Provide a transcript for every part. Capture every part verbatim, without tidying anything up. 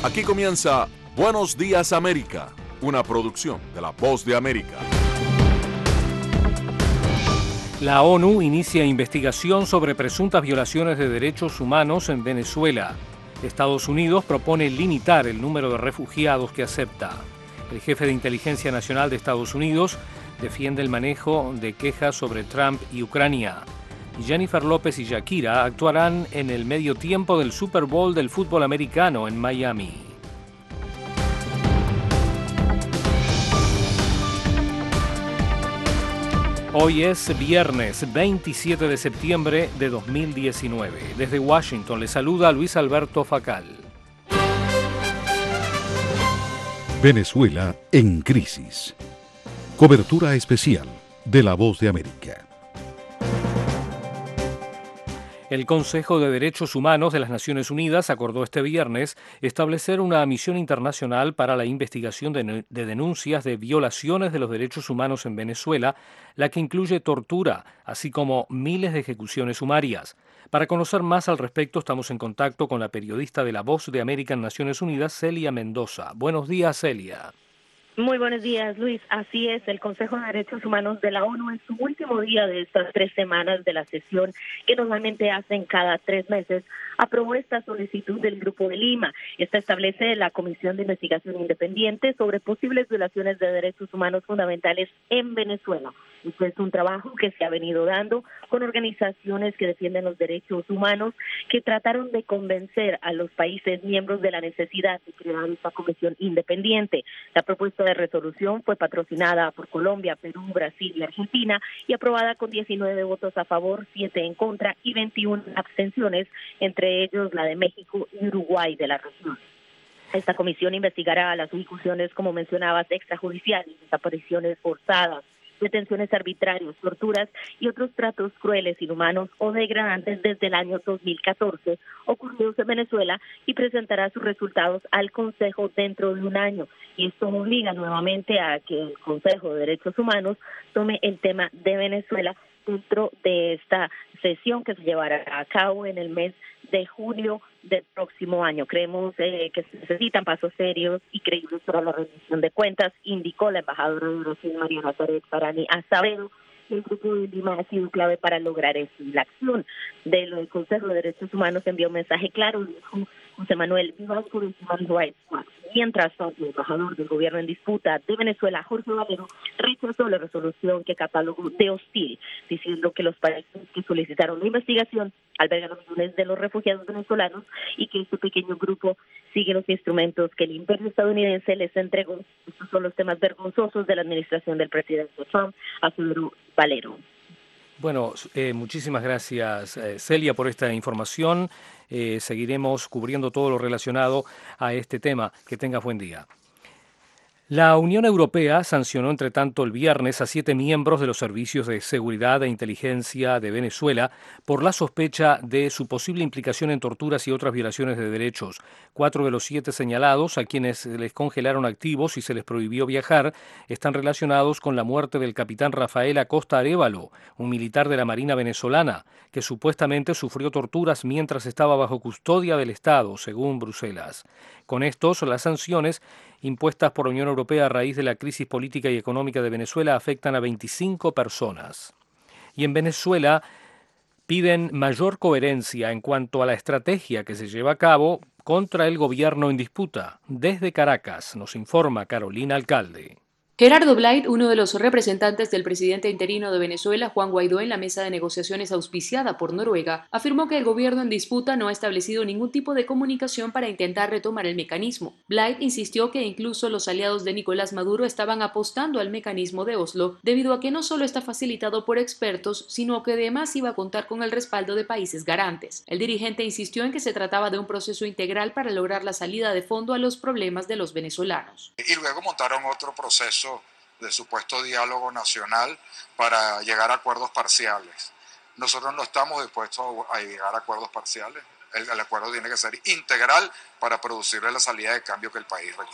Aquí comienza Buenos Días América, una producción de La Voz de América. La ONU inicia investigación sobre presuntas violaciones de derechos humanos en Venezuela. Estados Unidos propone limitar el número de refugiados que acepta. El jefe de Inteligencia Nacional de Estados Unidos defiende el manejo de quejas sobre Trump y Ucrania. Jennifer López y Shakira actuarán en el medio tiempo del Super Bowl del fútbol americano en Miami. Hoy es viernes veintisiete de septiembre de dos mil diecinueve. Desde Washington le saluda Luis Alberto Facal. Venezuela en crisis. Cobertura especial de La Voz de América. El Consejo de Derechos Humanos de las Naciones Unidas acordó este viernes establecer una misión internacional para la investigación de, de denuncias de violaciones de los derechos humanos en Venezuela, la que incluye tortura, así como miles de ejecuciones sumarias. Para conocer más al respecto, estamos en contacto con la periodista de La Voz de América en Naciones Unidas, Celia Mendoza. Buenos días, Celia. Muy buenos días, Luis. Así es, el Consejo de Derechos Humanos de la ONU en su último día de estas tres semanas de la sesión que normalmente hacen cada tres meses, aprobó esta solicitud del Grupo de Lima. Esta establece la Comisión de Investigación Independiente sobre posibles violaciones de derechos humanos fundamentales en Venezuela. Este es un trabajo que se ha venido dando con organizaciones que defienden los derechos humanos, que trataron de convencer a los países miembros de la necesidad de crear esta comisión independiente. La propuesta de resolución fue patrocinada por Colombia, Perú, Brasil y Argentina y aprobada con diecinueve votos a favor, siete en contra y veintiuna abstenciones, entre ellos la de México y Uruguay de la región. Esta comisión investigará las ejecuciones, como mencionabas, extrajudiciales, desapariciones forzadas, detenciones arbitrarias, torturas y otros tratos crueles, inhumanos o degradantes desde el año dos mil catorce ocurridos en Venezuela y presentará sus resultados al Consejo dentro de un año. Y esto obliga nuevamente a que el Consejo de Derechos Humanos tome el tema de Venezuela dentro de esta sesión que se llevará a cabo en el mes de julio del próximo año. Creemos eh, que se necesitan pasos serios y creíbles para la rendición de cuentas, indicó la embajadora de Brasil, María Nazaret Farani Azevedo. El Grupo de Lima ha sido clave para lograr esto. La acción del Consejo de Derechos Humanos envió un mensaje claro, dijo José Manuel Vivas por el Human Rights Watch. Mientras tanto, el embajador del gobierno en disputa de Venezuela, Jorge Valero, rechazó la resolución que catalogó de hostil, diciendo que los países que solicitaron la investigación albergan los millones de los refugiados venezolanos y que este pequeño grupo sigue los instrumentos que el imperio estadounidense les entregó. Estos son los temas vergonzosos de la administración del presidente Trump, aseguró Valero. Bueno, eh, muchísimas gracias, eh, Celia, por esta información. Eh, seguiremos cubriendo todo lo relacionado a este tema. Que tengas buen día. La Unión Europea sancionó, entre tanto, el viernes a siete miembros de los servicios de seguridad e inteligencia de Venezuela por la sospecha de su posible implicación en torturas y otras violaciones de derechos. Cuatro de los siete señalados, a quienes les congelaron activos y se les prohibió viajar, están relacionados con la muerte del capitán Rafael Acosta Arévalo, un militar de la Marina venezolana, que supuestamente sufrió torturas mientras estaba bajo custodia del Estado, según Bruselas. Con estos, las sanciones impuestas por la Unión Europea a raíz de la crisis política y económica de Venezuela afectan a veinticinco personas. Y en Venezuela piden mayor coherencia en cuanto a la estrategia que se lleva a cabo contra el gobierno en disputa. Desde Caracas nos informa Carolina Alcalde. Gerardo Blade, uno de los representantes del presidente interino de Venezuela, Juan Guaidó, en la mesa de negociaciones auspiciada por Noruega, afirmó que el gobierno en disputa no ha establecido ningún tipo de comunicación para intentar retomar el mecanismo. Blade insistió que incluso los aliados de Nicolás Maduro estaban apostando al mecanismo de Oslo, debido a que no solo está facilitado por expertos, sino que además iba a contar con el respaldo de países garantes. El dirigente insistió en que se trataba de un proceso integral para lograr la salida de fondo a los problemas de los venezolanos. Y luego montaron otro proceso de supuesto diálogo nacional para llegar a acuerdos parciales. Nosotros no estamos dispuestos a llegar a acuerdos parciales. El, el acuerdo tiene que ser integral para producirle la salida de cambio que el país requiere.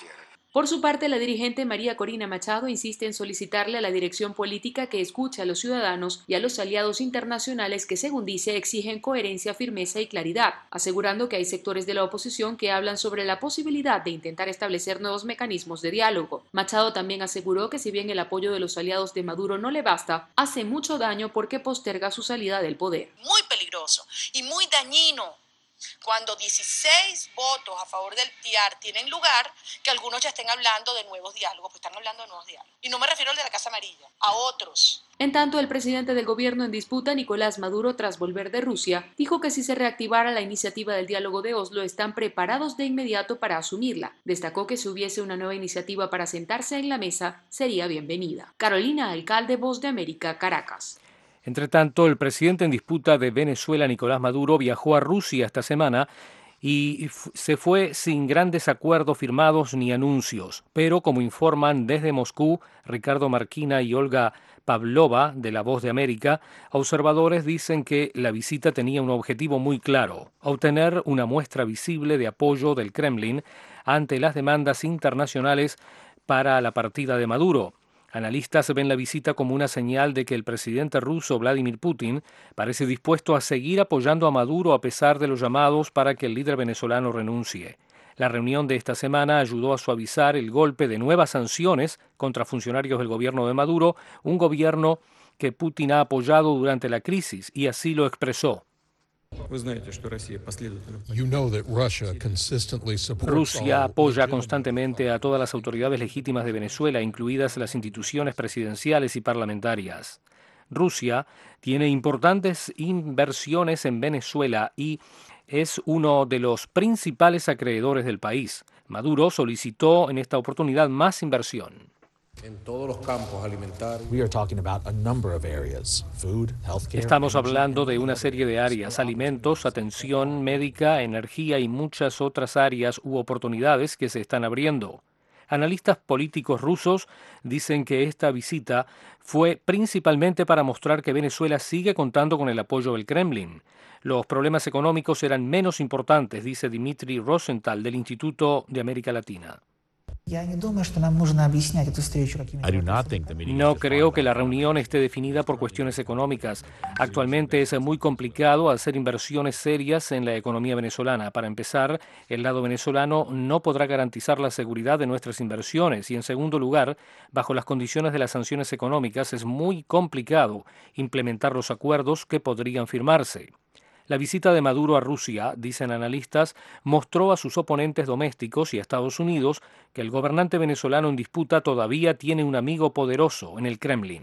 Por su parte, la dirigente María Corina Machado insiste en solicitarle a la dirección política que escuche a los ciudadanos y a los aliados internacionales que, según dice, exigen coherencia, firmeza y claridad, asegurando que hay sectores de la oposición que hablan sobre la posibilidad de intentar establecer nuevos mecanismos de diálogo. Machado también aseguró que si bien el apoyo de los aliados de Maduro no le basta, hace mucho daño porque posterga su salida del poder. Muy peligroso y muy dañino cuando dieciséis votos a favor del T I A R tienen lugar, que algunos ya estén hablando de nuevos diálogos, pues están hablando de nuevos diálogos. Y no me refiero al de la Casa Amarilla, a otros. En tanto, el presidente del gobierno en disputa, Nicolás Maduro, tras volver de Rusia, dijo que si se reactivara la iniciativa del diálogo de Oslo, están preparados de inmediato para asumirla. Destacó que si hubiese una nueva iniciativa para sentarse en la mesa, sería bienvenida. Carolina Alcalde, Voz de América, Caracas. Entre tanto, el presidente en disputa de Venezuela, Nicolás Maduro, viajó a Rusia esta semana y se fue sin grandes acuerdos firmados ni anuncios. Pero, como informan desde Moscú, Ricardo Marquina y Olga Pavlova, de La Voz de América, observadores dicen que la visita tenía un objetivo muy claro: obtener una muestra visible de apoyo del Kremlin ante las demandas internacionales para la partida de Maduro. Analistas ven la visita como una señal de que el presidente ruso Vladimir Putin parece dispuesto a seguir apoyando a Maduro a pesar de los llamados para que el líder venezolano renuncie. La reunión de esta semana ayudó a suavizar el golpe de nuevas sanciones contra funcionarios del gobierno de Maduro, un gobierno que Putin ha apoyado durante la crisis, y así lo expresó. Rusia apoya constantemente a todas las autoridades legítimas de Venezuela, incluidas las instituciones presidenciales y parlamentarias. Rusia tiene importantes inversiones en Venezuela y es uno de los principales acreedores del país. Maduro solicitó en esta oportunidad más inversión. En todos los campos alimentarios. Estamos hablando de una serie de áreas: alimentos, atención médica, energía y muchas otras áreas u oportunidades que se están abriendo. Analistas políticos rusos dicen que esta visita fue principalmente para mostrar que Venezuela sigue contando con el apoyo del Kremlin. Los problemas económicos eran menos importantes, dice Dmitry Rosenthal del Instituto de América Latina. No creo que la reunión esté definida por cuestiones económicas. Actualmente es muy complicado hacer inversiones serias en la economía venezolana. Para empezar, el lado venezolano no podrá garantizar la seguridad de nuestras inversiones y, en segundo lugar, bajo las condiciones de las sanciones económicas es muy complicado implementar los acuerdos que podrían firmarse. La visita de Maduro a Rusia, dicen analistas, mostró a sus oponentes domésticos y a Estados Unidos que el gobernante venezolano en disputa todavía tiene un amigo poderoso en el Kremlin.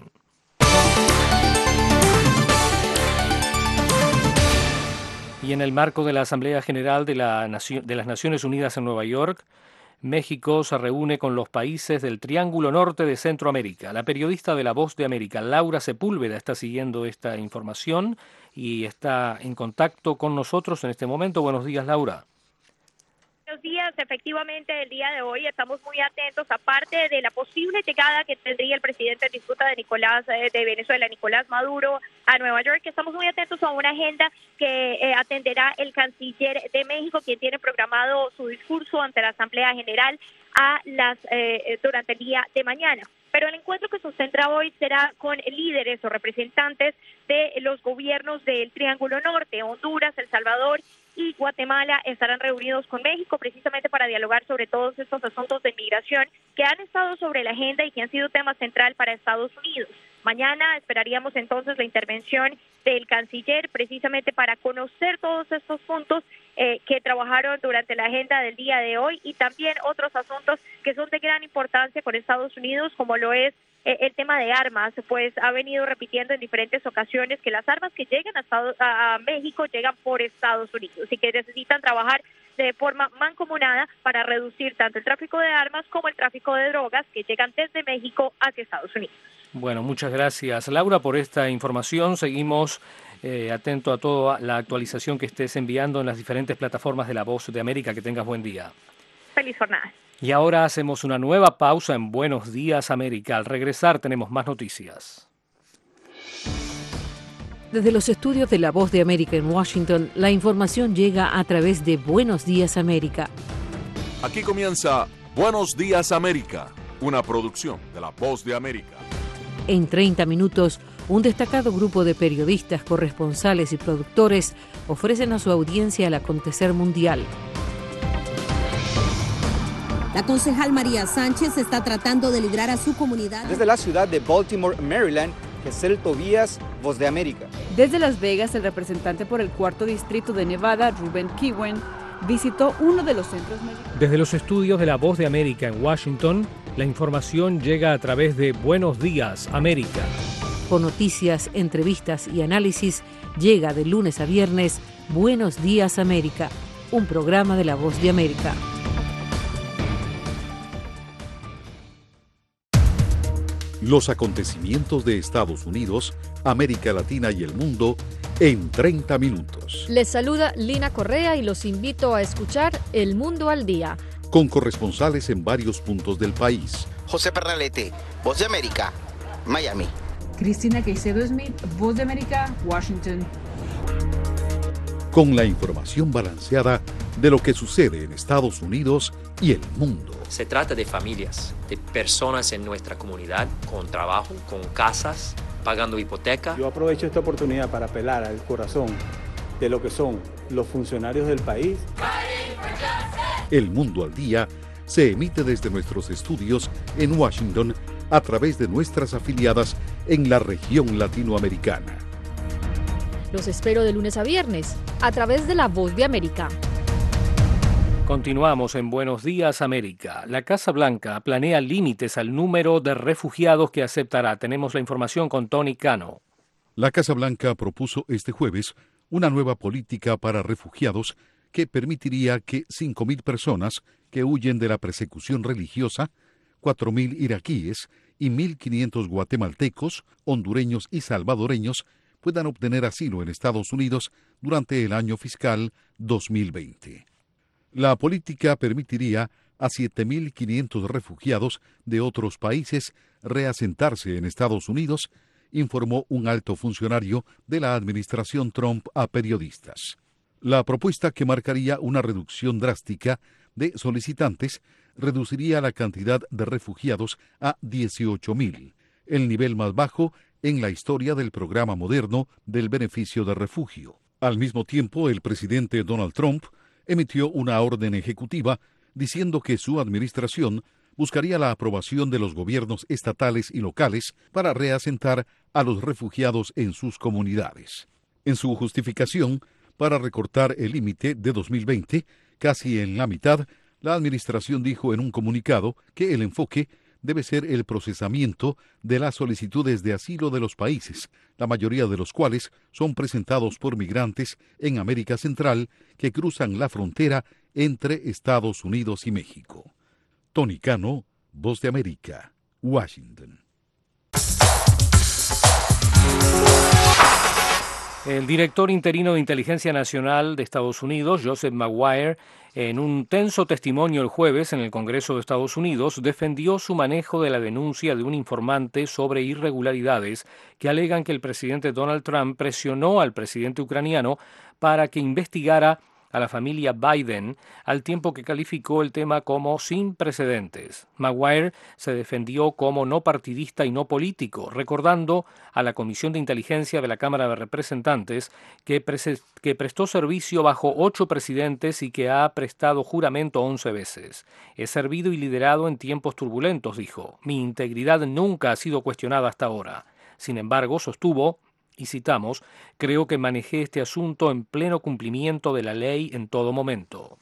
Y en el marco de la Asamblea General de, la Nacio- de las Naciones Unidas en Nueva York, México se reúne con los países del Triángulo Norte de Centroamérica. La periodista de La Voz de América, Laura Sepúlveda, está siguiendo esta información y está en contacto con nosotros en este momento. Buenos días, Laura. Buenos días. Efectivamente, el día de hoy estamos muy atentos, aparte de la posible llegada que tendría el presidente en disputa de Nicolás eh, de Venezuela, Nicolás Maduro, a Nueva York. Estamos muy atentos a una agenda que eh, atenderá el canciller de México, quien tiene programado su discurso ante la Asamblea General a las eh, durante el día de mañana. Pero el encuentro que se centra hoy será con líderes o representantes de los gobiernos del Triángulo Norte. Honduras, El Salvador y Guatemala estarán reunidos con México precisamente para dialogar sobre todos estos asuntos de migración que han estado sobre la agenda y que han sido tema central para Estados Unidos. Mañana esperaríamos entonces la intervención del canciller precisamente para conocer todos estos puntos eh, que trabajaron durante la agenda del día de hoy y también otros asuntos que son de gran importancia con Estados Unidos, como lo es eh, el tema de armas, pues ha venido repitiendo en diferentes ocasiones que las armas que llegan a, Estados, a, a México llegan por Estados Unidos y que necesitan trabajar de forma mancomunada para reducir tanto el tráfico de armas como el tráfico de drogas que llegan desde México hacia Estados Unidos. Bueno, muchas gracias, Laura, por esta información. Seguimos eh, atento a toda la actualización que estés enviando en las diferentes plataformas de La Voz de América. Que tengas buen día. Feliz jornada. Y ahora hacemos una nueva pausa en Buenos Días América. Al regresar tenemos más noticias. Desde los estudios de La Voz de América en Washington, la información llega a través de Buenos Días América. Aquí comienza Buenos Días América, una producción de La Voz de América. En treinta minutos, un destacado grupo de periodistas, corresponsales y productores ofrecen a su audiencia el acontecer mundial. La concejal María Sánchez está tratando de librar a su comunidad. Desde la ciudad de Baltimore, Maryland, Gesell Tobías, Voz de América. Desde Las Vegas, el representante por el cuarto distrito de Nevada, Ruben Kiwen, visitó uno de los centros médicos. Desde los estudios de La Voz de América en Washington, la información llega a través de Buenos Días América. Con noticias, entrevistas y análisis, llega de lunes a viernes Buenos Días América, un programa de La Voz de América. Los acontecimientos de Estados Unidos, América Latina y el mundo en treinta minutos. Les saluda Lina Correa y los invito a escuchar El Mundo al Día. Con corresponsales en varios puntos del país. José Pernalete, Voz de América, Miami. Cristina Caicedo Smith, Voz de América, Washington. Con la información balanceada de lo que sucede en Estados Unidos y el mundo. Se trata de familias, de personas en nuestra comunidad, con trabajo, con casas, pagando hipoteca. Yo aprovecho esta oportunidad para apelar al corazón de lo que son los funcionarios del país. El Mundo al Día se emite desde nuestros estudios en Washington a través de nuestras afiliadas en la región latinoamericana. Los espero de lunes a viernes a través de La Voz de América. Continuamos en Buenos Días América. La Casa Blanca planea límites al número de refugiados que aceptará. Tenemos la información con Tony Cano. La Casa Blanca propuso este jueves una nueva política para refugiados que permitiría que cinco mil personas que huyen de la persecución religiosa, cuatro mil iraquíes y mil quinientos guatemaltecos, hondureños y salvadoreños puedan obtener asilo en Estados Unidos durante el año fiscal dos mil veinte. La política permitiría a siete mil quinientos refugiados de otros países reasentarse en Estados Unidos, informó un alto funcionario de la administración Trump a periodistas. La propuesta, que marcaría una reducción drástica de solicitantes, reduciría la cantidad de refugiados a dieciocho mil, el nivel más bajo en la historia del programa moderno del beneficio de refugio. Al mismo tiempo, el presidente Donald Trump emitió una orden ejecutiva diciendo que su administración buscaría la aprobación de los gobiernos estatales y locales para reasentar a los refugiados en sus comunidades. En su justificación para recortar el límite de dos mil veinte, casi en la mitad, la administración dijo en un comunicado que el enfoque debe ser el procesamiento de las solicitudes de asilo de los países, la mayoría de los cuales son presentados por migrantes en América Central que cruzan la frontera entre Estados Unidos y México. Tony Cano, Voz de América, Washington. El director interino de Inteligencia Nacional de Estados Unidos, Joseph Maguire, en un tenso testimonio el jueves en el Congreso de Estados Unidos, defendió su manejo de la denuncia de un informante sobre irregularidades que alegan que el presidente Donald Trump presionó al presidente ucraniano para que investigara a la familia Biden, al tiempo que calificó el tema como sin precedentes. Maguire se defendió como no partidista y no político, recordando a la Comisión de Inteligencia de la Cámara de Representantes que, pre- que prestó servicio bajo ocho presidentes y que ha prestado juramento once veces. He servido y liderado en tiempos turbulentos, dijo. Mi integridad nunca ha sido cuestionada hasta ahora. Sin embargo, sostuvo, y citamos, creo que manejé este asunto en pleno cumplimiento de la ley en todo momento.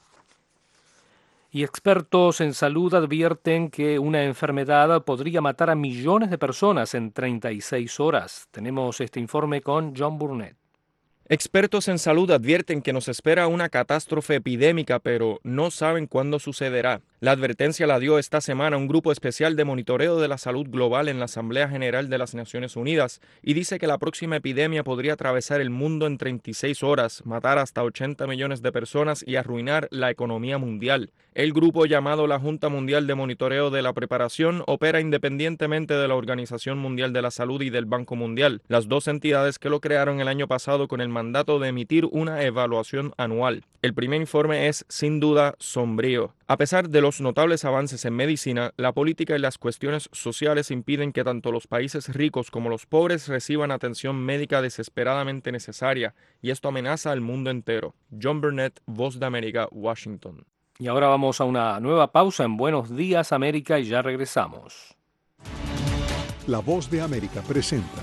Y expertos en salud advierten que una enfermedad podría matar a millones de personas en treinta y seis horas. Tenemos este informe con John Burnett. Expertos en salud advierten que nos espera una catástrofe epidémica, pero no saben cuándo sucederá. La advertencia la dio esta semana un grupo especial de monitoreo de la salud global en la Asamblea General de las Naciones Unidas y dice que la próxima epidemia podría atravesar el mundo en treinta y seis horas, matar hasta ochenta millones de personas y arruinar la economía mundial. El grupo, llamado la Junta Mundial de Monitoreo de la Preparación, opera independientemente de la Organización Mundial de la Salud y del Banco Mundial, las dos entidades que lo crearon el año pasado con el mandato de emitir una evaluación anual. El primer informe es, sin duda, sombrío. A pesar de los notables avances en medicina, la política y las cuestiones sociales impiden que tanto los países ricos como los pobres reciban atención médica desesperadamente necesaria, y esto amenaza al mundo entero. John Burnett, Voz de América, Washington. Y ahora vamos a una nueva pausa en Buenos Días América y ya regresamos. La Voz de América presenta.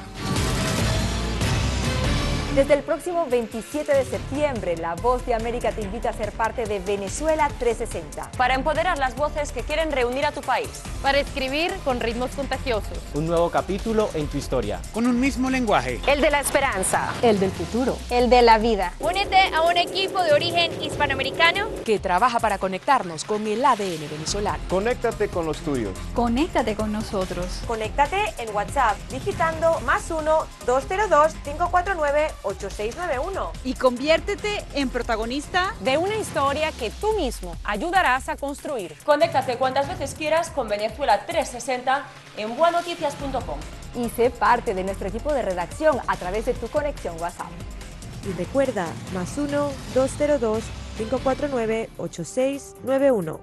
Desde el próximo veintisiete de septiembre, La Voz de América te invita a ser parte de Venezuela trescientos sesenta. Para empoderar las voces que quieren reunir a tu país. Para escribir con ritmos contagiosos. Un nuevo capítulo en tu historia. Con un mismo lenguaje. El de la esperanza. El del futuro. El de la vida. Únete a un equipo de origen hispanoamericano que trabaja para conectarnos con el A D N venezolano. Conéctate con los tuyos. Conéctate con nosotros. Conéctate en WhatsApp digitando más uno, dos cero dos, cinco cuatro nueve, ocho seis nueve uno. Y conviértete en protagonista de una historia que tú mismo ayudarás a construir. Conéctate cuantas veces quieras con Venezuela trescientos sesenta en buenoticias punto com. Y sé parte de nuestro equipo de redacción a través de tu conexión WhatsApp. Y recuerda, más uno, dos cero dos, cinco cuatro nueve, ocho seis nueve uno.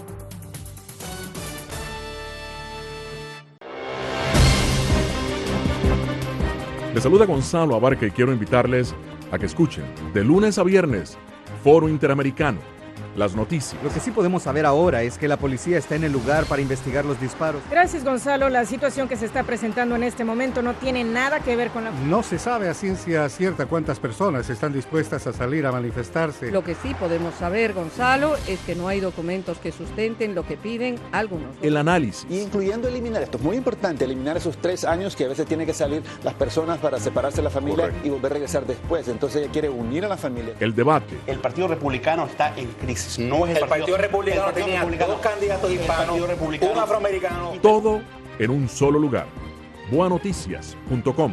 Les saluda Gonzalo Abarca y quiero invitarles a que escuchen de lunes a viernes Foro Interamericano, las noticias. Lo que sí podemos saber ahora es que la policía está en el lugar para investigar los disparos. Gracias, Gonzalo. La situación que se está presentando en este momento no tiene nada que ver con la... No se sabe a ciencia cierta cuántas personas están dispuestas a salir a manifestarse. Lo que sí podemos saber, Gonzalo, es que no hay documentos que sustenten lo que piden algunos. El análisis. Y incluyendo eliminar, esto es muy importante, eliminar esos tres años que a veces tienen que salir las personas para separarse de la familia. Correcto. Y volver a regresar después. Entonces ella quiere unir a la familia. El debate. El Partido Republicano está en crisis. No es el, el Partido, partido Republicano. El Partido tenía Republicano. dos candidatos hispanos, un afroamericano. Todo en un solo lugar. buenoticias punto com.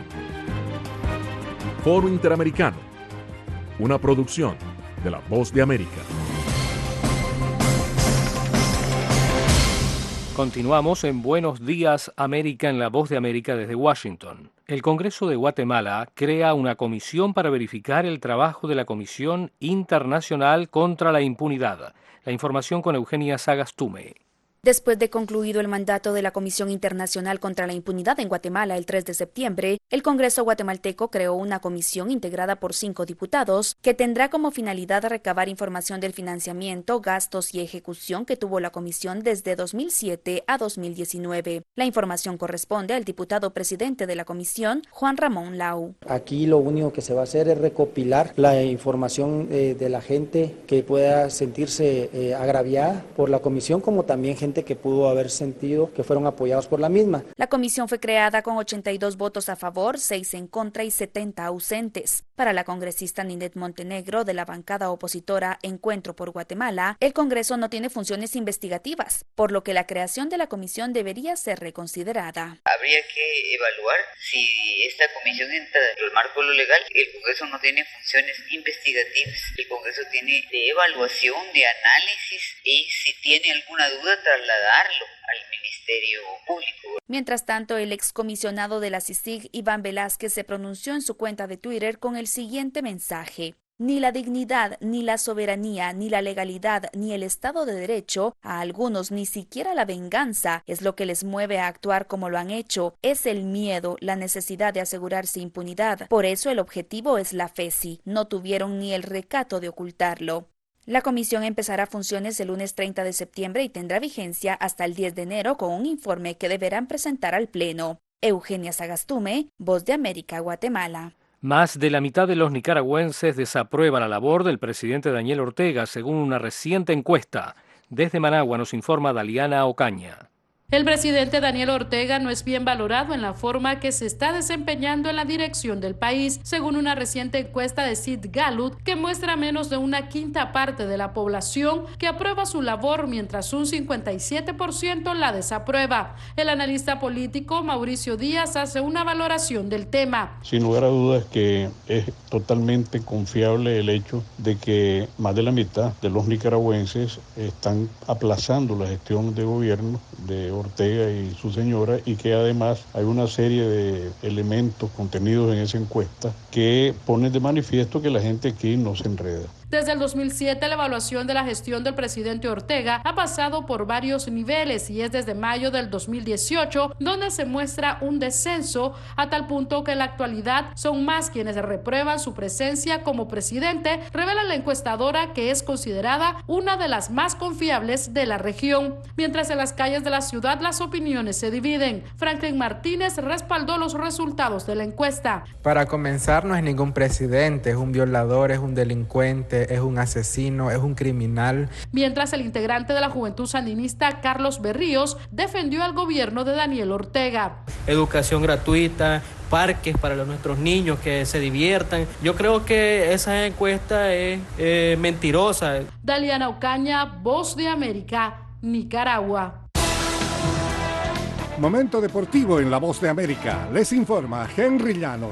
Foro Interamericano. Una producción de La Voz de América. Continuamos en Buenos Días América en La Voz de América desde Washington. El Congreso de Guatemala crea una comisión para verificar el trabajo de la Comisión Internacional contra la Impunidad. La información con Eugenia Sagastume. Después de concluido el mandato de la Comisión Internacional contra la Impunidad en Guatemala el tres de septiembre, el Congreso guatemalteco creó una comisión integrada por cinco diputados que tendrá como finalidad recabar información del financiamiento, gastos y ejecución que tuvo la comisión desde dos mil siete a dos mil diecinueve. La información corresponde al diputado presidente de la comisión, Juan Ramón Lau. Aquí lo único que se va a hacer es recopilar la información eh, de la gente que pueda sentirse eh, agraviada por la comisión, como también gente que pudo haber sentido que fueron apoyados por la misma. La comisión fue creada con ochenta y dos votos a favor, seis en contra y setenta ausentes. Para la congresista Ninette Montenegro de la bancada opositora Encuentro por Guatemala, el Congreso no tiene funciones investigativas, por lo que la creación de la comisión debería ser reconsiderada. Habría que evaluar si esta comisión entra dentro del marco de lo legal. El Congreso no tiene funciones investigativas, el Congreso tiene de evaluación, de análisis, y si tiene alguna duda, trasladarlo al Ministerio Público. Mientras tanto, el excomisionado de la C I C I G, Iván Velázquez, se pronunció en su cuenta de Twitter con el siguiente mensaje. Ni la dignidad, ni la soberanía, ni la legalidad, ni el Estado de Derecho, a algunos ni siquiera la venganza, es lo que les mueve a actuar como lo han hecho. Es el miedo, la necesidad de asegurarse impunidad. Por eso el objetivo es la F E C I. No tuvieron ni el recato de ocultarlo. La comisión empezará funciones el lunes treinta de septiembre y tendrá vigencia hasta el diez de enero con un informe que deberán presentar al Pleno. Eugenia Sagastume, Voz de América, Guatemala. Más de la mitad de los nicaragüenses desaprueba la labor del presidente Daniel Ortega, según una reciente encuesta. Desde Managua nos informa Daliana Ocaña. El presidente Daniel Ortega no es bien valorado en la forma que se está desempeñando en la dirección del país, según una reciente encuesta de Sid Gallup que muestra menos de una quinta parte de la población que aprueba su labor, mientras un cincuenta y siete por ciento la desaprueba. El analista político Mauricio Díaz hace una valoración del tema. Sin lugar a dudas que es totalmente confiable el hecho de que más de la mitad de los nicaragüenses están aplazando la gestión de gobierno de Ortega y su señora, y que además hay una serie de elementos contenidos en esa encuesta que ponen de manifiesto que la gente aquí no se enreda. Desde el dos mil siete, la evaluación de la gestión del presidente Ortega ha pasado por varios niveles y es desde mayo del dos mil dieciocho donde se muestra un descenso, a tal punto que en la actualidad son más quienes reprueban su presencia como presidente, revela la encuestadora, que es considerada una de las más confiables de la región. Mientras en las calles de la ciudad las opiniones se dividen, Franklin Martínez respaldó los resultados de la encuesta. Para comenzar, no es ningún presidente, es un violador, es un delincuente, es un asesino, es un criminal. Mientras el integrante de la Juventud Sandinista, Carlos Berríos, defendió al gobierno de Daniel Ortega. Educación gratuita, parques para los, nuestros niños que se diviertan. Yo creo que esa encuesta es eh, mentirosa. Daliana Ocaña, Voz de América, Nicaragua. Momento deportivo en La Voz de América. Les informa Henry Llanos.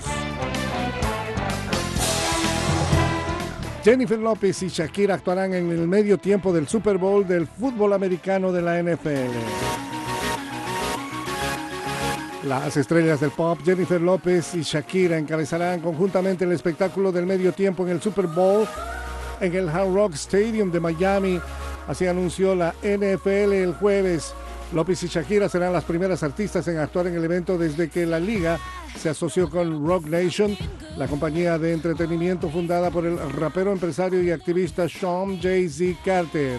Jennifer López y Shakira actuarán en el medio tiempo del Super Bowl del fútbol americano de la N F L. Las estrellas del pop Jennifer López y Shakira encabezarán conjuntamente el espectáculo del medio tiempo en el Super Bowl en el Hard Rock Stadium de Miami. Así anunció la N F L el jueves. López y Shakira serán las primeras artistas en actuar en el evento desde que la liga se asoció con Rock Nation, la compañía de entretenimiento fundada por el rapero, empresario y activista Sean Jay-Z Carter.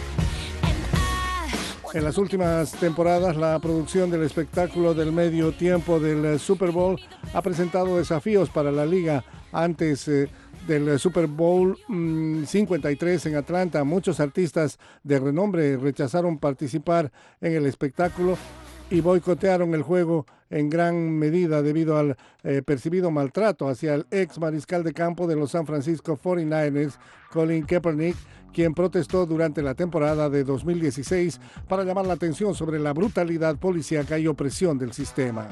En las últimas temporadas, la producción del espectáculo del medio tiempo del Super Bowl ha presentado desafíos para la liga. Antes eh, del Super Bowl mmm, cincuenta y tres en Atlanta, muchos artistas de renombre rechazaron participar en el espectáculo y boicotearon el juego en gran medida debido al eh, percibido maltrato hacia el ex mariscal de campo de los San Francisco cuarenta y nueve ers, Colin Kaepernick, quien protestó durante la temporada de dos mil dieciséis para llamar la atención sobre la brutalidad policíaca y opresión del sistema.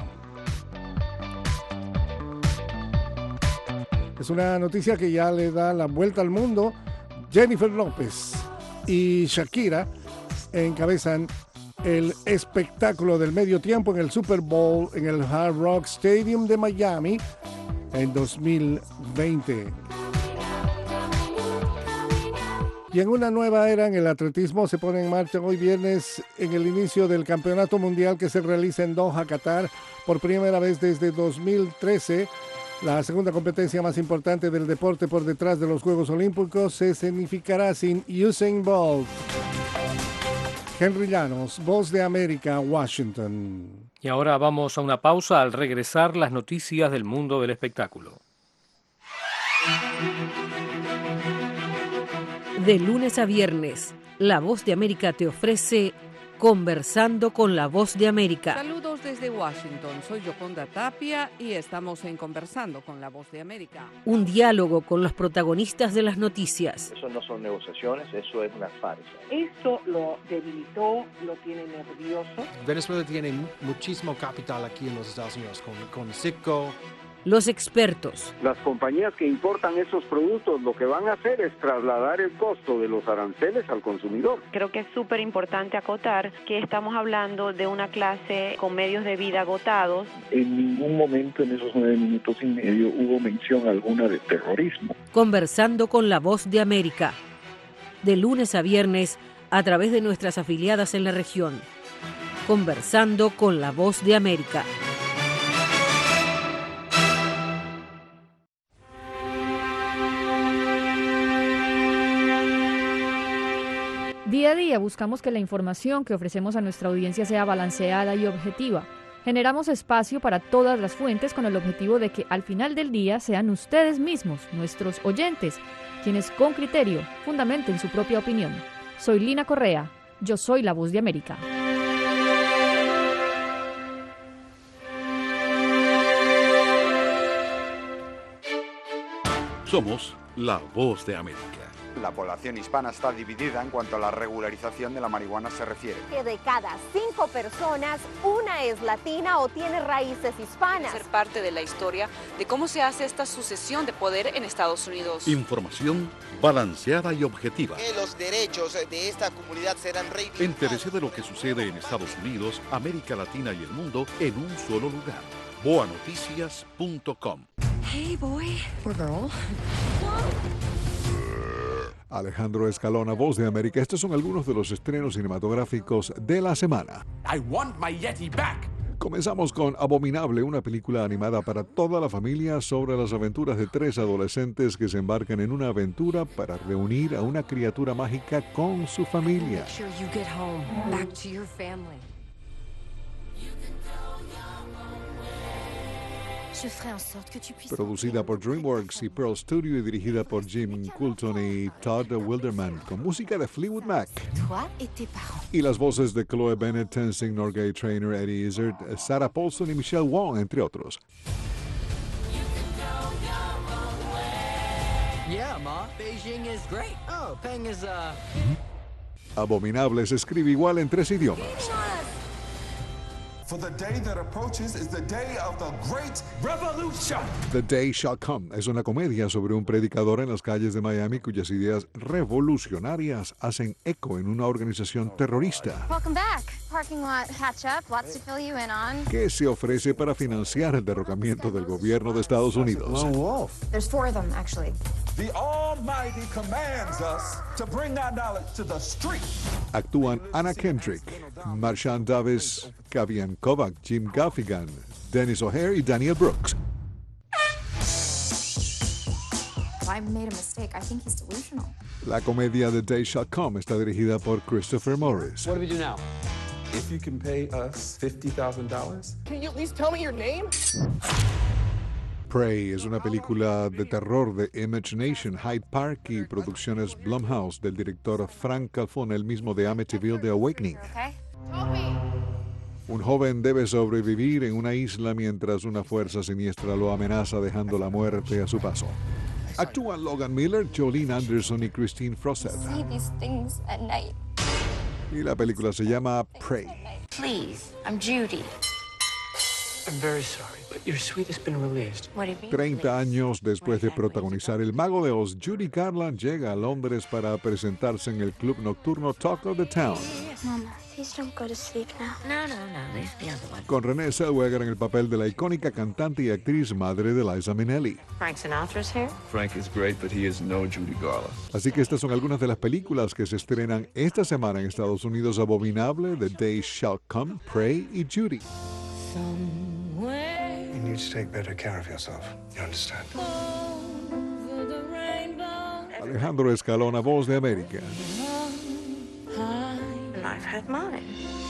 Es una noticia que ya le da la vuelta al mundo. Jennifer López y Shakira encabezan el espectáculo del medio tiempo en el Super Bowl en el Hard Rock Stadium de Miami en dos mil veinte. Y en una nueva era en el atletismo se pone en marcha hoy viernes en el inicio del Campeonato Mundial que se realiza en Doha, Qatar, por primera vez desde dos mil trece. La segunda competencia más importante del deporte por detrás de los Juegos Olímpicos se escenificará sin Usain Bolt. Henry Llanos, Voz de América, Washington. Y ahora vamos a una pausa. Al regresar, las noticias del mundo del espectáculo. De lunes a viernes, La Voz de América te ofrece Conversando con La Voz de América. Saludos desde Washington, soy Yoconda Tapia y estamos en Conversando con La Voz de América. Un diálogo con los protagonistas de las noticias. Eso no son negociaciones, eso es una farsa. Esto lo debilitó, lo tiene nervioso. Venezuela tiene muchísimo capital aquí en los Estados Unidos, con, con Citgo. Los expertos. Las compañías que importan esos productos lo que van a hacer es trasladar el costo de los aranceles al consumidor. Creo que es súper importante acotar que estamos hablando de una clase con medios de vida agotados. En ningún momento en esos nueve minutos y medio hubo mención alguna de terrorismo. Conversando con La Voz de América. De lunes a viernes a través de nuestras afiliadas en la región. Conversando con La Voz de América. Día a día buscamos que la información que ofrecemos a nuestra audiencia sea balanceada y objetiva. Generamos espacio para todas las fuentes con el objetivo de que al final del día sean ustedes mismos, nuestros oyentes, quienes con criterio fundamenten su propia opinión. Soy Lina Correa, yo soy La Voz de América. Somos La Voz de América. La población hispana está dividida en cuanto a la regularización de la marihuana se refiere. Que de cada cinco personas, una es latina o tiene raíces hispanas. Ser parte de la historia de cómo se hace esta sucesión de poder en Estados Unidos. Información balanceada y objetiva. Que los derechos de esta comunidad serán reivindicados. Entérese de lo que sucede en Estados Unidos, América Latina y el mundo en un solo lugar. boa noticias punto com. Hey boy, or girl. Alejandro Escalona, Voz de América. Estos son algunos de los estrenos cinematográficos de la semana. I want my Yeti back. Comenzamos con Abominable, una película animada para toda la familia sobre las aventuras de tres adolescentes que se embarcan en una aventura para reunir a una criatura mágica con su familia. Producida por DreamWorks y Pearl Studio y dirigida por Jim Coulton y Todd Wilderman, con música de Fleetwood Mac. Y las voces de Chloe Bennett, Tenzing Norgay, Trainer, Eddie Izzard, Sarah Paulson y Michelle Wong, entre otros. Yeah, Ma. Beijing is great. Oh, Peng is, uh... Abominable se escribe igual en tres idiomas. For the day that approaches is the day of the great revolution. The Day Shall Come es una comedia sobre un predicador en las calles de Miami cuyas ideas revolucionarias hacen eco en una organización terrorista. Welcome back. Parking lot catch up. Lots to fill you in on. Que se ofrece para financiar el derrocamiento del gobierno de Estados Unidos. There's four of them, actually. The Almighty commands us to bring our knowledge to the street. Actúan Anna Kendrick, Marshawn Davis, Kavian Kovac, Jim Gaffigan, Dennis O'Hare y Daniel Brooks. If I made a mistake, I think he's delusional. La comedia The Day Shall Come está dirigida por Christopher Morris. What do we do now? If you can pay us fifty thousand dollars. Can you at least tell me your name? Prey es una película de terror de Imagination, Hyde Park y Producciones Blumhouse del director Frank Calfone, el mismo de Amityville The Awakening. Okay. Un joven debe sobrevivir en una isla mientras una fuerza siniestra lo amenaza dejando la muerte a su paso. Actúan Logan Miller, Jolene Anderson y Christine Frosset. See these things at night. Y la película se llama Prey. Please, I'm Judy. I'm very sorry, but your suite has been released. What do you mean? Treinta años después de protagonizar El Mago de Oz, Judy Garland llega a Londres para presentarse en el club nocturno Talk of the Town. Mama, please don't go to sleep now. No, no, no, leave the other one. Con Renée Zellweger en el papel de la icónica cantante y actriz madre de Liza Minnelli. Frank Sinatra's here? Frank is great, but he is no Judy Garland. Así que estas son algunas de las películas que se estrenan esta semana en Estados Unidos: Abominable, The Day Shall Come, Prey y Judy. You need to take better care of yourself. You understand? Alejandro Escalona, Voz de América. And I've had mine.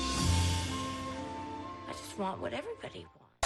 I just want what everybody wants.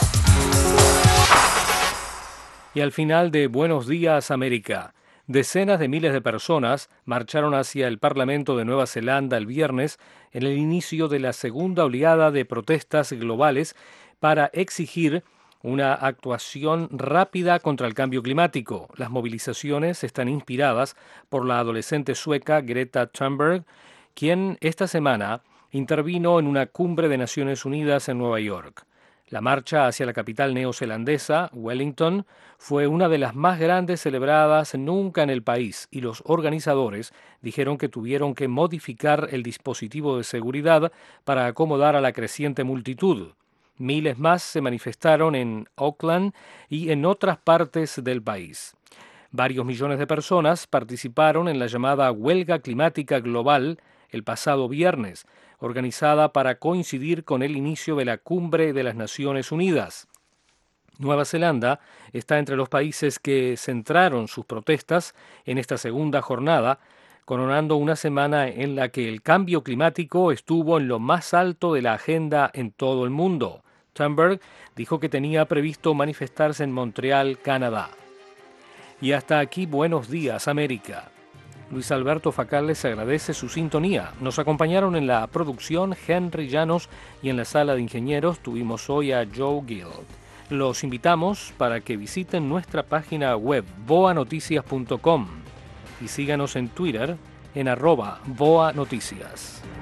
Y al final de Buenos Días América, decenas de miles de personas marcharon hacia el Parlamento de Nueva Zelanda el viernes en el inicio de la segunda oleada de protestas globales para exigir una actuación rápida contra el cambio climático. Las movilizaciones están inspiradas por la adolescente sueca Greta Thunberg, quien esta semana intervino en una cumbre de Naciones Unidas en Nueva York. La marcha hacia la capital neozelandesa, Wellington, fue una de las más grandes celebradas nunca en el país y los organizadores dijeron que tuvieron que modificar el dispositivo de seguridad para acomodar a la creciente multitud. Miles más se manifestaron en Auckland y en otras partes del país. Varios millones de personas participaron en la llamada Huelga Climática Global el pasado viernes, organizada para coincidir con el inicio de la Cumbre de las Naciones Unidas. Nueva Zelanda está entre los países que centraron sus protestas en esta segunda jornada, coronando una semana en la que el cambio climático estuvo en lo más alto de la agenda en todo el mundo. Thunberg dijo que tenía previsto manifestarse en Montreal, Canadá. Y hasta aquí Buenos Días, América. Luis Alberto Facal les agradece su sintonía. Nos acompañaron en la producción Henry Llanos y en la sala de ingenieros tuvimos hoy a Joe Gill. Los invitamos para que visiten nuestra página web boa noticias punto com. y síganos en Twitter en arroba Boa Noticias.